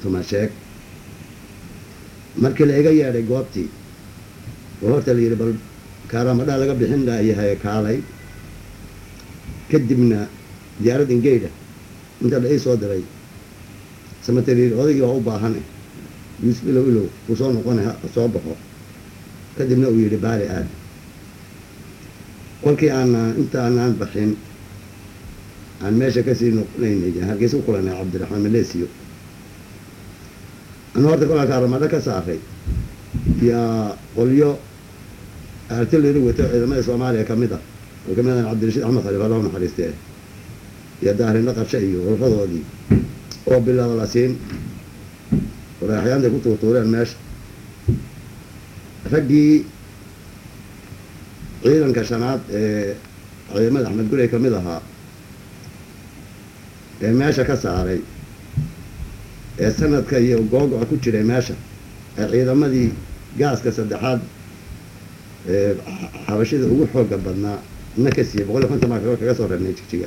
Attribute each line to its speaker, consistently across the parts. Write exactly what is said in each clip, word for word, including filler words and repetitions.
Speaker 1: tumasheeg markii la iga yeedhay goobtii oo horta la yidhi bal kaaramadhaa laga bixin yahay kaalay kadibna diyaarad ingeyda inta la ii soo diray samateriir odaygii waa u baahan yuusuf ilow ilow uu soo noqonay soo baxo kadibna uu yidhi baali aad kolkii aanaan inta aanaan baxin aan meesha kasii noqonaynay halkiis u kulanay cabdiraxmaan maleesiyo anu horta kolkaa kaaramadho ka saaray yaa qolyo artillery wato ciidamada soomaaliya ka mid ah oo ka mid ah cabdirashiid axmed khaliif allah u naxariistee iyo daarindho qarshe iyo ururadoodii oo bilaabo la siin waraxyaantay ku tuurtuureen meesha raggii ciidanka shanaad ee ciidamada axmed gurey ka mid ahaa ee meesha ka saaray ee sanadka iyo googo-a ku jiray meesha ee ciidamadii gaaska saddexaad ee xabashida ugu xooga badnaa na ka siiyey boqol iyo konton baan kaga soo reebnay jigjiga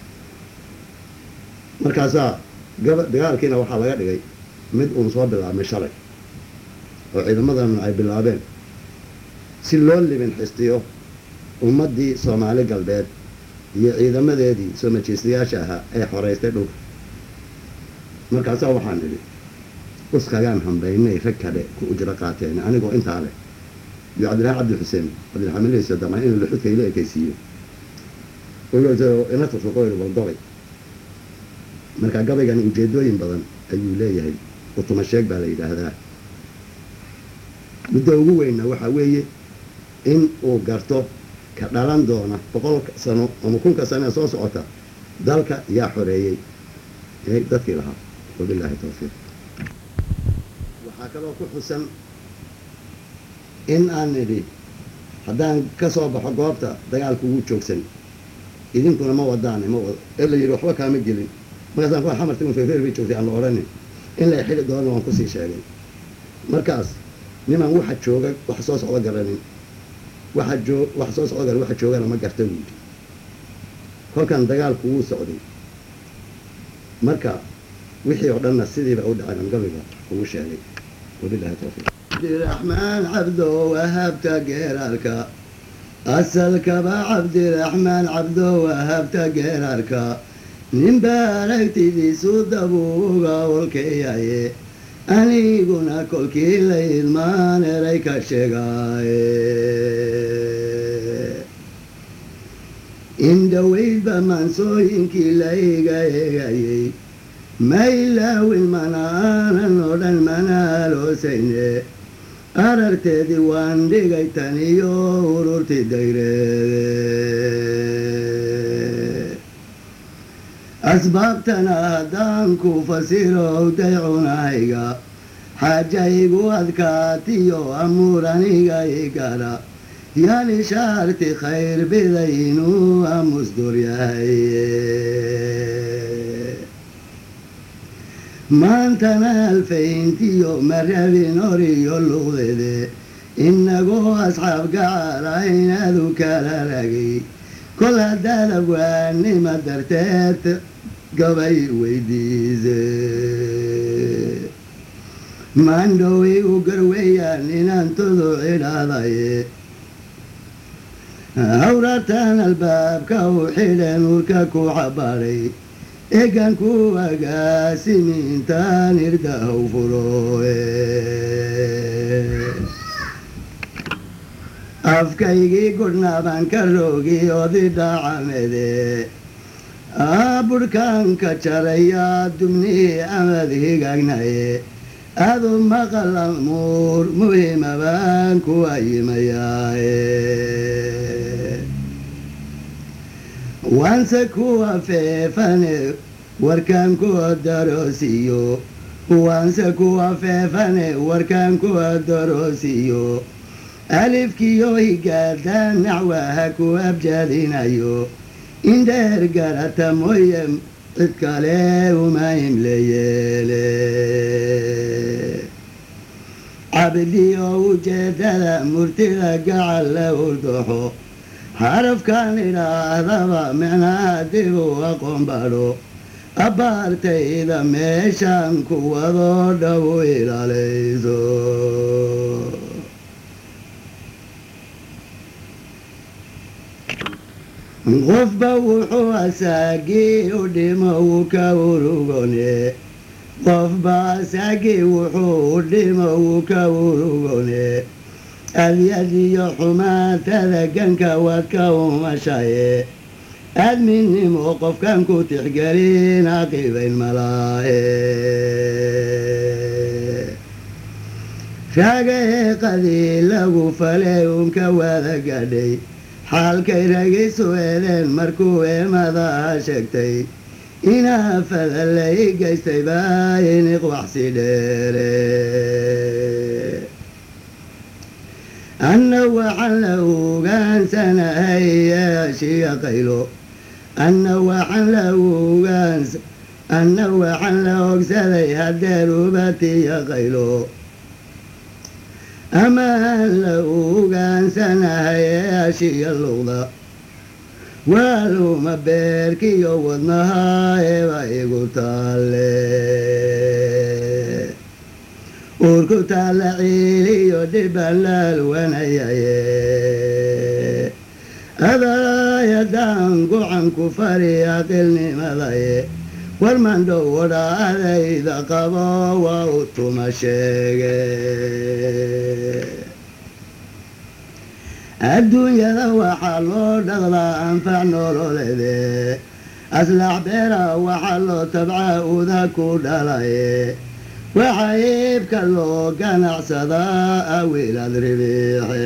Speaker 1: markaasaa gaba dagaalkiina waxaa laga dhigay mid uun soo bilaabmay shalay oo ciidamadana ay bilaabeen si loo libin xistiyo ummaddii soomaali galbeed iyo ciidamadeedii soo majeystayaasha ahaa ee xoreystay dhulka markaasaa waxaan idhi uskagaan hambaynay rag kale ku ujro qaateen anigoo intaa leh iyo cabdiraxmaan cabdi xuseen cabdiraxmaan maleesiyo damcay inuu luxudka ila ekaysiiyo ina tusuqoyr waldogay markaa gabaygan ujeedooyin badan ayuu leeyahay utumasheeg baa la yidhaahdaa muddo ugu weynna waxaa weeye in uu garto ka dhalan doona boqol sano ama kunka sano ee soo socota dalka yaa xoreeyey ee dadkii lahaa wabilaahi tawfiiq waxaa kaloo ku xusan in aan nidhi haddaan ka soo baxo goobta dagaalku ugu joogsan idinkuna ma wadaane ma wado ee la yidhi waxba kaama gelin markaasaan ku xamarta un feefeer bay joogtay aan la odhanin in la xili doono waan kusii sheegay markaas niman waxa jooga wax soo socdo garanin waxa joo wax soo socdo garan waxa joogana ma garta wiil kolkan dagaalku wuu socday marka wixii oo dhanna sidiiba u dhacay gabiga ugu sheegay wabillahi tawfiiq cabdiraxmaan cabdo wahabta geerarka asalkaba cabdiraxmaan cabdo wahabta geerarka ninba aragtidiisu dabuuga olkayaye aniguna kolkii la ilmaan eray ka sheegaaye indhaweydba maansooyinkii la iga eegayey ma ilaawin mana aanan oo dhan mana aloosayne ararteedii waan dhigay tan iyo ururtii dayreede asbaabtana haddaan ku fasirow daycunahayga xaajaygu adkaatiyo amuuraniga igara yani shaarti khayr biday inuu amusdur yahay maantana alfayntiyo marabin oriyo luqdede inagoo asxaab gacara inaadu kala ragay kol haddaad abwaannima darteed gabay weydiise maandhoway u garweeyaan inaan todo cidhaadaye hawrataan albaabka u xidheen urka ku xabadhay egan ku agaasimi intaan irdahaw furoe afkaygii gudhnaaban ka roogi odi dhacamede burhkaanka jarayaa dubnii amad higagnaye adu maqal amuur muhima baan kuwa yimayaaye waanse kuwa feefane warkaan kuwa daroosiyo waanse kuwa feefane warkaan kuwa daroosiyo alifkiyo higaadaan nacwaha ku abjadinayo indheer garata mooye cid kale uma himleyeele cabdiyo ujeedada murtida gacal la urdoxo xarafkan idhaahdaba micnaha dib u aqoon badho abbaartayda meeshaan kuwadoo dhow ilaalayso qofba wuxuu asaagii u dhimo wuu ka urugone qofba asaagii wuxuu u dhimo wuu ka urugone adyad iyo xumaatada ganka waad ka umashaye aadminnimo qofkan ku tixgelin aqibayn malaahe ragaeeqadii lagu falay unka wada gadhay xaalkay ragiisu eedeen markuu eemadaa sheegtay inaa fadalay gaystay baa iniq waxsi dheere anna waxaan la ogaansanahay yeeshiya qaylo anna waxaan la ogaans anna waxaan la ogsaday haddeer ubatiya qaylo amaan la ogaansanahay yeeshiya luqda waaluma beerkiyo wadnaha eeba igu taalle urku taalla ciiliyo dhiban laalwanayaye adaayadaan gucanku fari aqilnimadaye warmandhow odhaadayda qabo waa u tuma sheege adduunyada waxaa loo dhaqdaa anfac nololeede aslaax beera waxaa loo tabcaa uda ku dhalaye waxaa iibka loo ganacsadaa awiilad ribiixe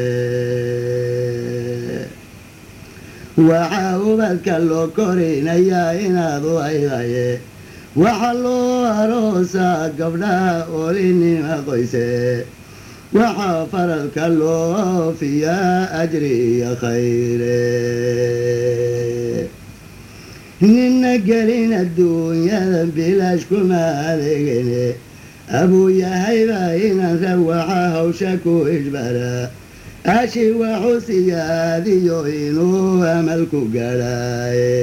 Speaker 1: waxaa ubadka loo korinayaa inaad u aydaye waxaa loo aroosaa gabdhaha oolinima qoyse waxaa faradka loo oofiyaa ajri iyo khayre nina gelin adduunyada bilaash kuma adeegene abuu yahaybaa inan rawaxa hawsha ku ijbara ashi waxu siyaadiyo inuu amalku gadhaaye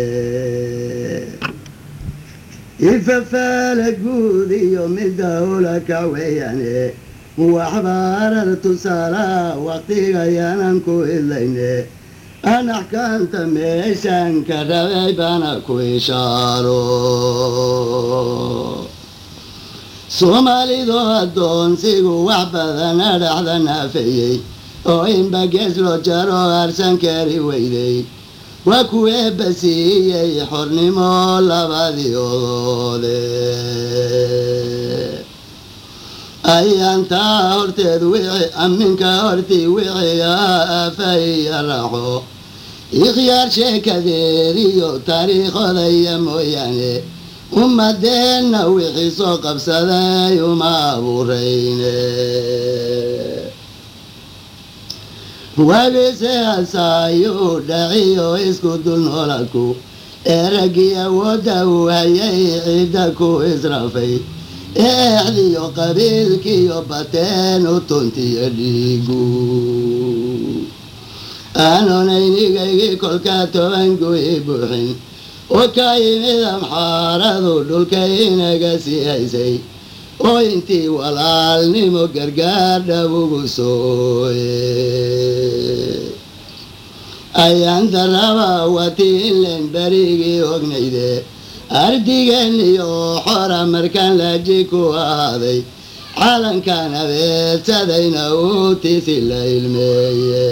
Speaker 1: ifafaala guud iyo midda ula kacweeyane waxbaarar tusaalaha waqtigayaanan ku idlayne an axkaamta meeshaan ka rabay baana ku ishaaro soomaalidu addoonsigu wax badana dhaxda naafayey oo inba gees loo jaro arsan kari weyday waa kuwee basiiyey xornimo labadii odoode ayaantaa horteed wixii amminka hortii wixii aafaiya raaxo ikhyaar sheekadeediyo taariikhodaya mooyaane ummadeenna wixii soo qabsaday uma abuurayne waagise hasaayuu dhaciyo isku dul nooladku ee raggii awoodda uu hayay cidda ku israafay eexdiyo qabiilkiyo bateen u tuntiyo dhiigu aanonaynigaygii kolkaa toban guyi buuxin oo ka yimid amxaaradu dhulka inaga sii haysay oo intii walaalnimo gargaar dhab ugu sooye ayaan daraba watii inlen berigii ognayde ardigan iyo xora markaan laaji ku ahaaday calankan abeedsadayna uu tisi la ilmeeye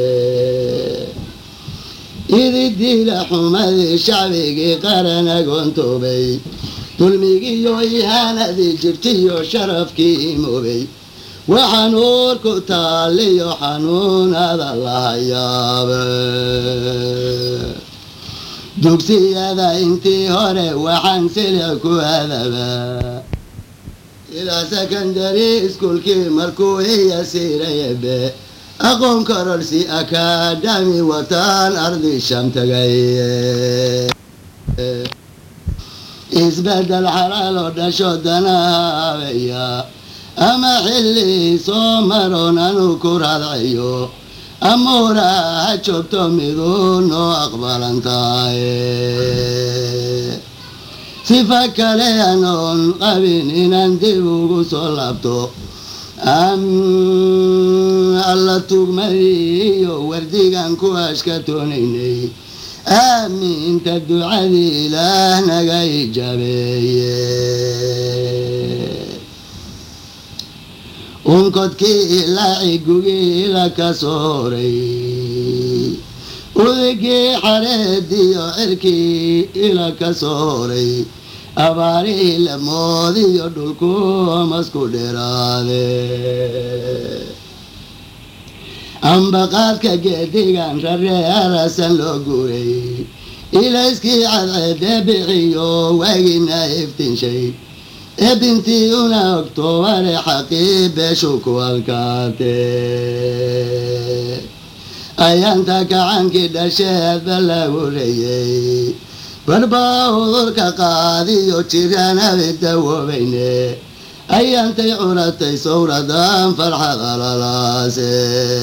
Speaker 1: ididiila xumadii shacbigii qaran agoontoobay dulmigiiyo ihaanadii jirtiyo sharafkii imoobay waxaan uurku taaliyo xanuunada lahayaaba dugsiyada intii hore waxaan silic ku adabaa ilaa secondary iskuolkii markuu iya siirayabe aqoon kororsi akadami wataan ardi sham tagay isbedel xalaal oo dhasho danaha abeya ama xilli soo maroon anu ku radcayo amuuraha ha joogto miduu noo aqbalan tahay sifa kale anoon qabin inaan dib ugu soo laabto aan alla tugmadiyo wardigan ku ashkatoonaynay aaminta ducadii ilaah naga ijabeeye unkodkii ilaaci gugii ila ka sooray udagii xareediyo cirkii ila ka sooray abaarihii lamoodiyo dhulku masku dheeraade ambaqaadka geedigan rare arasan loo guuray ilayskii cadceede bixiyo waagina iftinshay ee bintii una ogtobare xaqii beeshu ku adkaate ayaanta kacankii dhasheedba lagu reeyey barbaa udurka qaadiyo jiraanabi dawoobayne ayaantay curatay sawradan farxad alalaase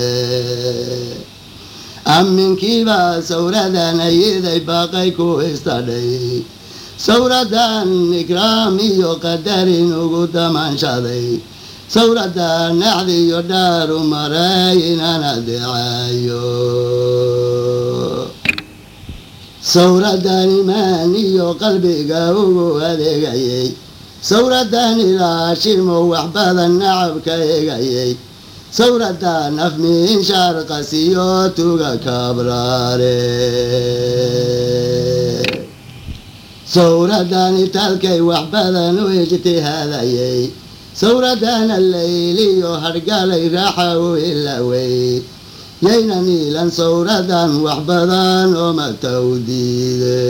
Speaker 1: amminkiibaa sawradan ayiday baaqay ku istadhay sawradan ikraam iyo qadarin ugu damaanshaday sawradan naxdiyo dhaaru maray inaan adeecayo sawradan imaan iyo qalbiga ugu adeegayay sawradan ilaashimo wax badan nacabka eegayay sawradan afmiin shaarqasiyo tuga kabraare sawradan itaalkay wax badan u ijtihaadayay sawradan alleyliyo hargalay raaxa u ilaway yaynan iilan sawradan wax badan oo matawdiide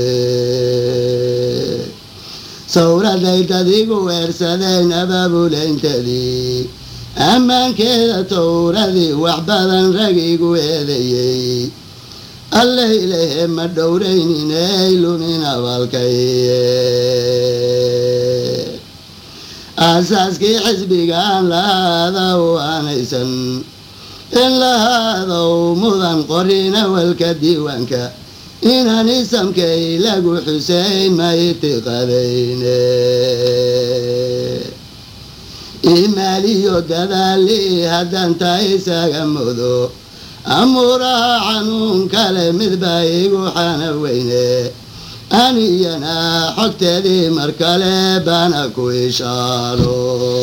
Speaker 1: sawraday dadigu weersadeen abaabuleyntadii ammaankeeda towradii wax badan ragigu eedeeyey alleylehe ma dhowrayninay lumin abalkaye aasaaskii xisbigaan lahaadaw aanaysan in lahaadow mudan qorin awalka diiwaanka inaan isamkay lagu xuseyn ma itiqadayne imaaliyo dadaali haddanta isaga mudo amuuraha xanuun kale midbaa igu xana weyne aniyana xogteedii mar kale baana ku ishaalo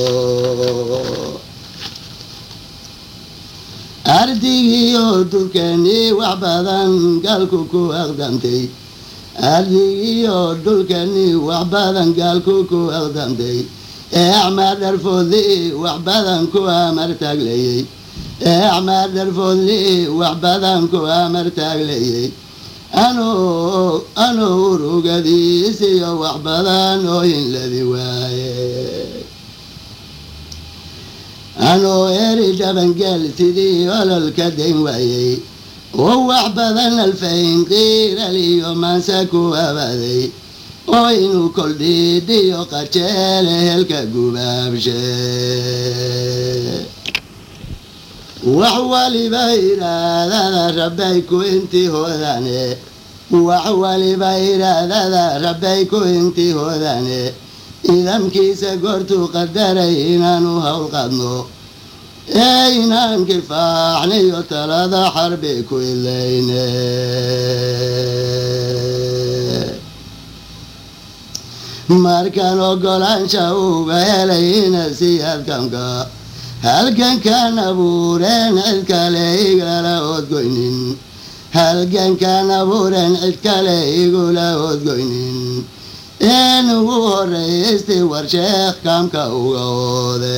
Speaker 1: ardigiyo dhulkanii wax badan gaalku ku aqdamtay ardigiyo dhulkanii wax badan gaalku ku aqdamtay ee acmaar dharfoodlii wax badan ku amar taaglayey ee acmaar dharfoodlii wax badan ku amar taaglayey anoo anoo urugadiisiyo wax badan oo inladi waaye anoo eri dhabangeel sidii ololka dayn waayey oo wax badan alfayn qiiraliyo maansa ku abaaday oo inuu koldhiidhiyo qajeele helka gubaabshe wax waliba iraadada rabbay ku intii hoodane wax waliba iraadada rabbay ku intii hoodane idamkiisa goortuu qadaray inaanu hawl qadno ee inaan kifaaxniyo talada xarbi ku ilayne markaan ogolaansha uga helay ina siyaadkanka halgankaan abuureen cid kale igala odgoynin halgankaan abuureen cid kale igula odgoynin een ugu horraysti war sheekh kaamka uga oode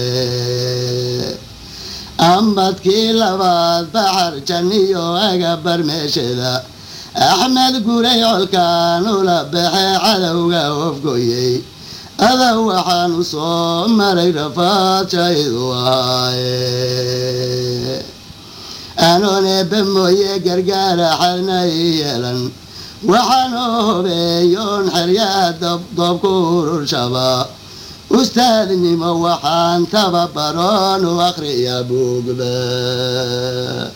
Speaker 1: amadkii labaad baxar janniyo agabar meesheeda axmed guray colkaan ula baxe cadowga ofgoyey adag waxaanu soo maray rafaad shaydu ahaaye anoon eebbe mooye gargaara xadna ii yeelan waxaanoo hobeeyoon xeryaa dobdobku ururshaba ustaadnimo waxaan tababaroon u akhriya buugba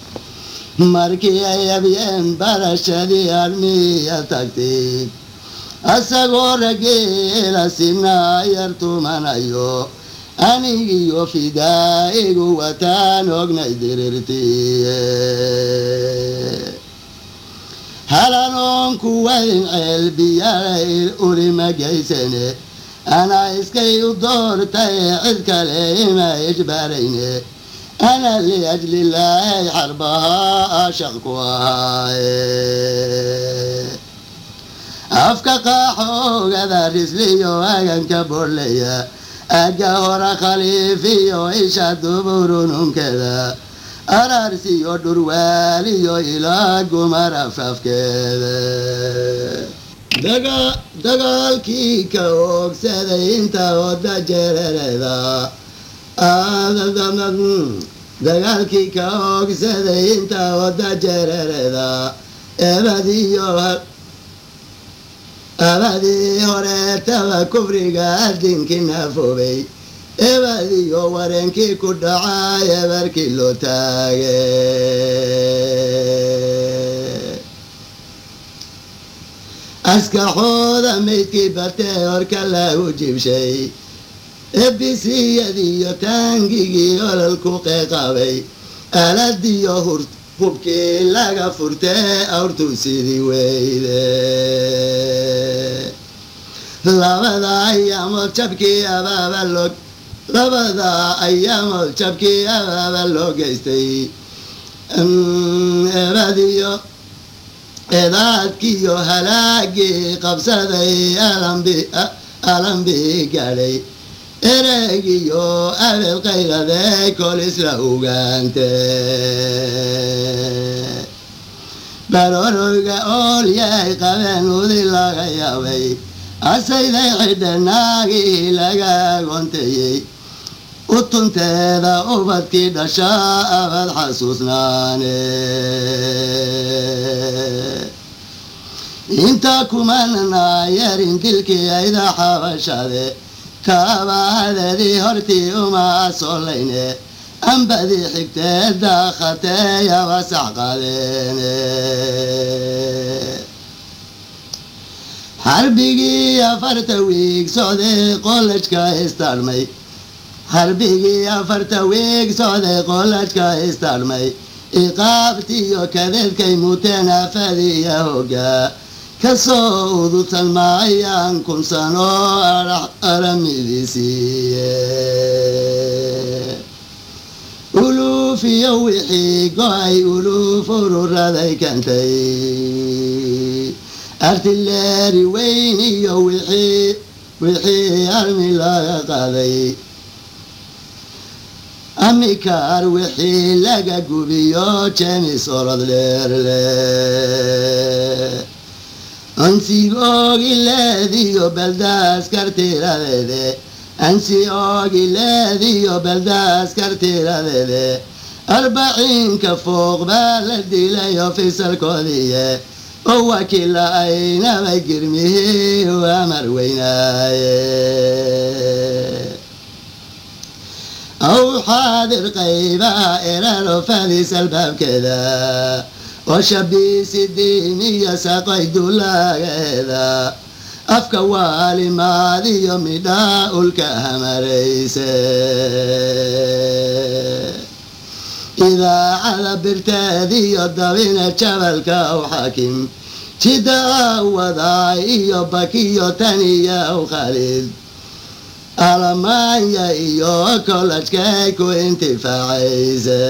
Speaker 1: markii ay abyeen barashadii armiya tagtay asagoo rageela sinaa yartumanayo anigiyo fidaa'igu wataan ognay dirirtiye halanoon kuwayn ceelbiyayl ulima gaysane anaa iskay u doortay cid kale ima ijbaarayne ana liajlilaahi xarbahaa ashaq ku ahaaye afka qaaxoogada risliyo aganka borleya aga hora khaliifiyo isha duburununkeeda araarsiyo dhurwaaliyo ilaa gumar afafkeeda dagaalkii ka oogsaday inta oda jerereeda dagaalkii ka oogsaday inta oda jerereeda ebadiyo abadii horeetaba kufriga addinkii naafobay ebadiyo wareenkii ku dhacay ebarkii loo taage askaxooda maydkii batee horka lagu jibshay ebisiyadiyo taangigii ololku qeeqabay aladiyo hubkii laga furtee awrtuu sidii weyde labada ayaamood jabkii abaaba loo labada ayaamood jabkii abaaba loo geystay ebadiyo edaadkiyo halaagii qabsaday alambi gaadhay eregiyo abel qayladee kol isla ogaante barorowga oolyahay qabeen udi laga yaabay asayday xidha naagii laga agoonteeyey utunteeda ubadkii dhashaa abad xasuusnaane inta kumanana yarin dilkii ayda xabashade kaabahadadii hortii uma asolayne ambadii xigtee daakhateeyaba sax qadeene xarbigii afarta wiig socday qolajka istaarmay xarbigii afarta wiig socday qolajka istaarmay iqaabtiyo kadeedkay muteen afadiya hoggaa kasoo udutan maayaan kun sano aramidiisiiye uluufiyo wixii go-ay uluuf ururaday kantay artileeri weyn iyo wixii wixii armi laga qaaday amikaar wixii laga gubiyo jemis orod dheerle ansi oogileediyo baldaas kartiradeede ansi oogileediyo baldaas kartiradeede arbaciinka fooq baa la dilayo fisalkoodiye oo wakiila aynabay girmihii amar weynaaye aw xaadir qaybaha eralo fadis albaabkeeda oo shabiisi diiniya saqay dulaageeda afka waalimaadiyo midhaa ulka hamarayse idaacada birteediyo dabina jabalka aw xaakim jidaa wadaay iyo bakiyo taniya aw khaalid alamaanya iyo kolajkay ku intifaacayse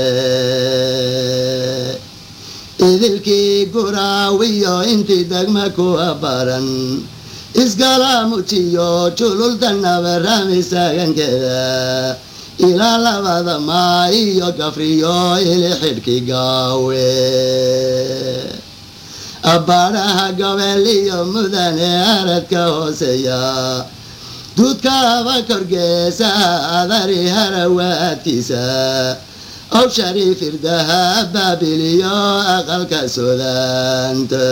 Speaker 1: idilkii guraawiyo intii degma kuwa baran isgalaamujiyo jululdanaba raamisagankeeda ilaa labada maa iyo gafriyo ili xidhki gaawe abbaadhaha gobeliyo mudane aradka hooseeya duudkaaba korgeesa adari harawaadkiisa ow shariif irdaha baabiliyo aqalka sudaanta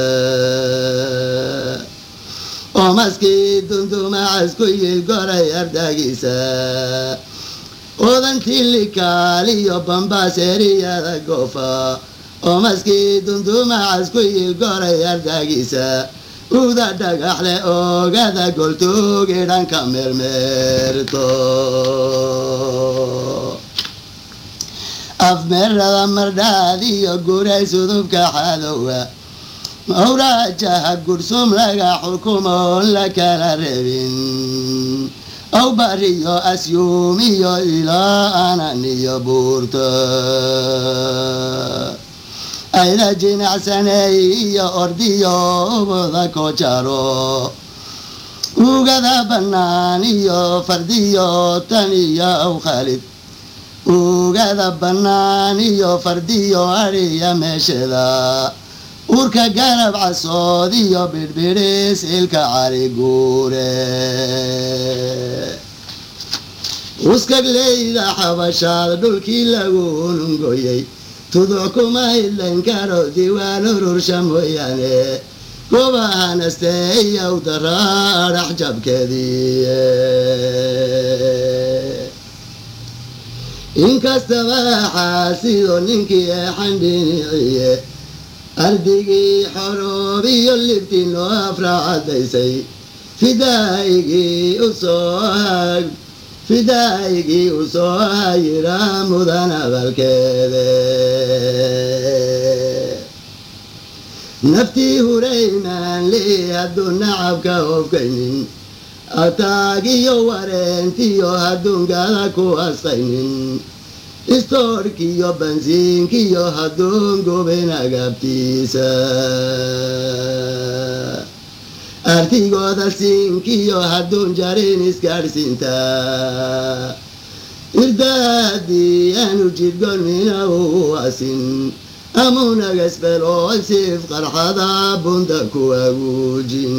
Speaker 1: oo maskii dundumacas ku yil goray ardaagiisa odantii likaaliyo bambaas eriyada goofa oo maskii dundumacas ku yil goray ardaagiisa uda dhagaxle oogada goltoogi dhanka meermeerto afmeerada mardhaadiyo guray sudubka xadowa mawraajaha gursum laga xukumoon la kala rebin aw bariyo asyuumiyo ilaa ananiyo buurta ayda jinacsanay iyo ordiyo ubada kojaro ugada bannaan iyo fardiyo tan iyo aw khalid ugada bannaan iyo fardiyo adhiya meeshada urka garab casood iyo bidhbidhis ilka cali guure uskagleyda xabashaad dhulkii lagu nungoyey tuduc kuma hidlayn karo diiwaan urursha mooyaane gobahanastee iyow daraa dhax jabkeedii inkastaba xaasido ninkii ee xandhiniciye ardigii xoroobiyo libtii noo afraacadaysay fidaa'igii usoo hag fidaa'igii u soo hayira mudan abalkeede naftii huraymaan lii hadduu nacabka hofkaynin ataagiyo wareentiyo hadduun gada ku asqaynin istoorkiyo bansiinkiyo hadduun gubin agabtiisa artigooda siinkiyo hadduun jarin isgaadhsiinta irdaadii aanu jidgon mina u asin amunagasbelo siif qarxada bunda ku aguujin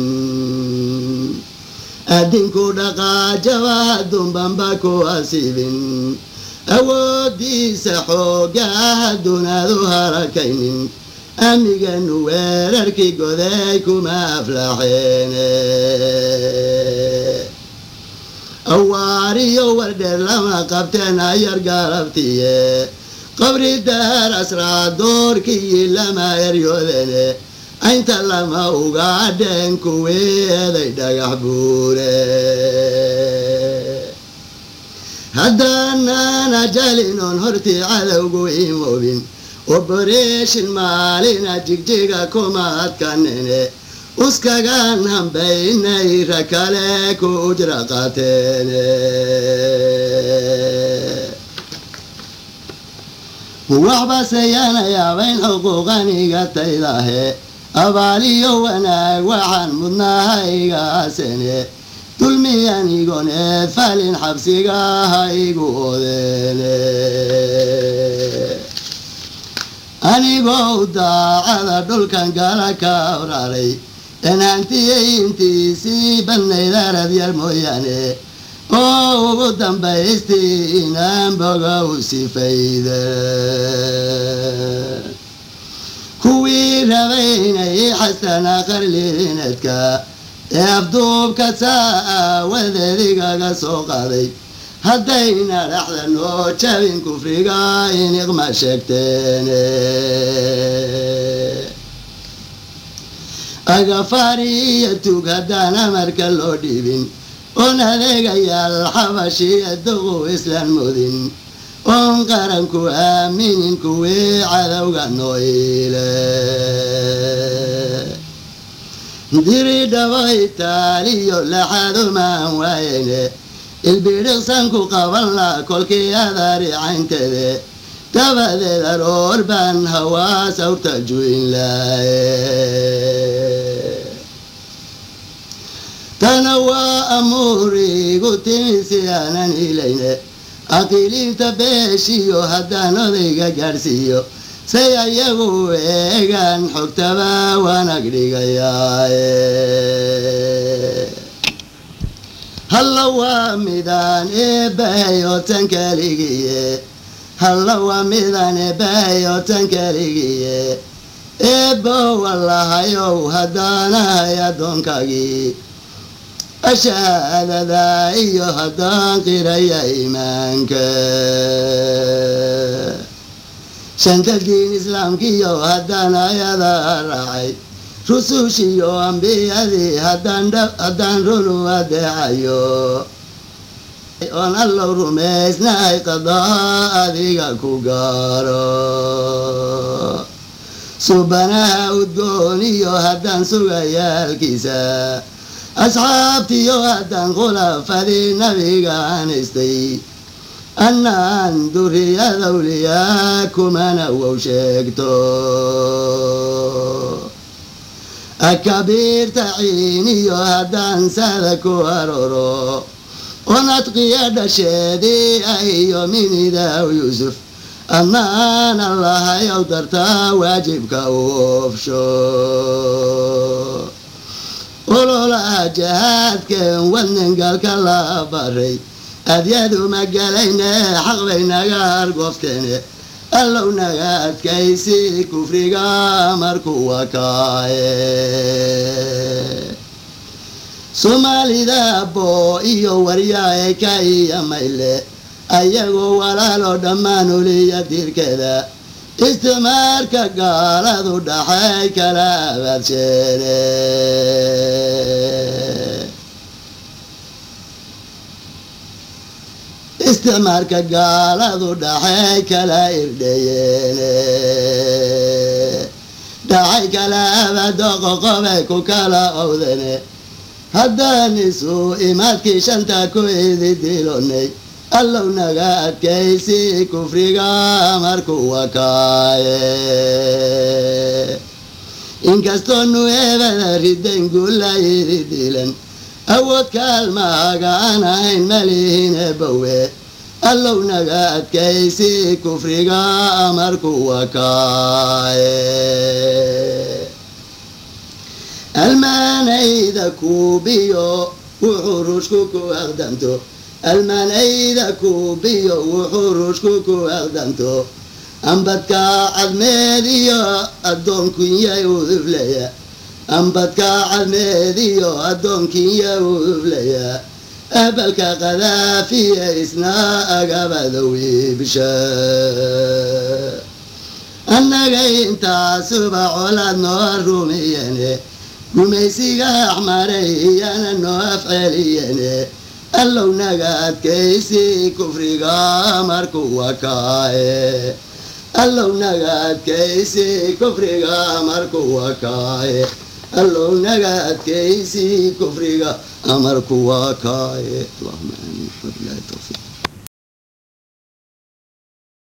Speaker 1: adinku dhaqaajaba hadduun bamba ku asibin awoodiisa xoogaa hadduun aad u harakaynin amiganu weerarkii goday kuma aflaxeene awaariyo wardheer lama qabteen ayar galabtiye qabri daar asraa doorkii lama eryoodene aynta lama ugaadheen kuwii eeday dhagax buure haddaanan ajalinoon hortii cadowgu imoobin oboreeshin maalina jigjiga kuma adkanene uskagaan hambaynay rakale ku ujra qaateene waxbaseyana yaabayn xuquuqaniga taydahe abaaliyo wanaag waxaan mudnahayga asene dulmiyanigoneed falin xabsigaha igu odeene anigoo daacada dhulkan gala ka awraray dhanhaantiyey intiisii badnayd arad yar mooyaane oo ugu dambaystii inaan boga u sifayda kuwii rabaynay xasana qarliinadka ee afduubka saa aawadeedigaga soo qaaday haddayna dhaxda noo jabin kufriga iniqma sheegteene agafariyo tug haddaan amarka loo dhiibin oon adeegayaal xabashiya duqu islaan mudin oon qaranku aaminin kuwii cadowga noo iile diri dhabo itaaliyo laxadumaan waayene ilbidhiqsanku qaban la kolkii adaari caynteede dabadeed aroor baan hawaas awrta juin laaye tana waa amuurigu timi si aanan ilayne aqiiliinta beeshiyo haddaan odayga gaadhsiiyo say ayagu eegaan xogtaba wanag dhigayaaye halla waa midaan eebbahayo tan kaligiye halla waa midaan eebbahayo tan kaligiye eebbo wallahayow haddaanahay addoonkaagii ashahaadada iyo haddaan qiraya iimaanka shanta diin islaamkiyo haddaan ayada raacay rusushiyo ambiyadii haddaan haddaan runu adeecayo oon allow rumaysnahay qadaa adiga ku gaaro subanaha udgooniyo haddaan sugayaalkiisa asxaabtiyo haddaan khulafadii nabiga aan haystay annaan duriyada awliyaa kumana wow sheegto akabiirta ciiniyo haddaan sada ku aroro oon adqiya dhasheedii ahiyo minidaw yuusuf annaan allahayow dartaa waajibka u oofsho ololaha jahaadkeen wadningalka la baray adyadu magalayne xaq bay naga argofteene allow naga adkaysi kufriga markuu wakaaye soomaalida boo iyo waryaae ka iyo mayle ayagoo walaalo dhammaan uliya dirkeeda isticmaarka gaaladu dhaxay kala abaadsheene isticmaarka gaaladu dhaxay kala irdhayeene dhaxay kala abaado qoqobay ku kala owdane haddaan isu imaadkii shanta ku idi dilonay allow naga adkaysi kufriga markuu wakaaye inkastoo nu eebada ridayn guula idi dilan awood kaalmaaga aan ahayn malihine bawe allow naga adkaysi kufriga markuu wakaaye almaanayda kuubiyo wuxuu ruushku ku aqdanto almaanayda kuubiyo wuxuu ruushku ku aqdanto ambadka cadmeediyo addoonkunya uduflaya ambadka cadmeediyo addoonkinya uduflaya ahbalka qadaafiya isna agabadow ibsha annaga intaasuba colaad noo rumiyene gumaysiga axmaray iyana noo afceliyene allow naga adkaysi kufriga markuu wakaaye allow naga adkaysi kufriga markuu wakaaye allow naga adkaysi kufriga markuu wakaaye allahumma amiin wabillahi tawfiiq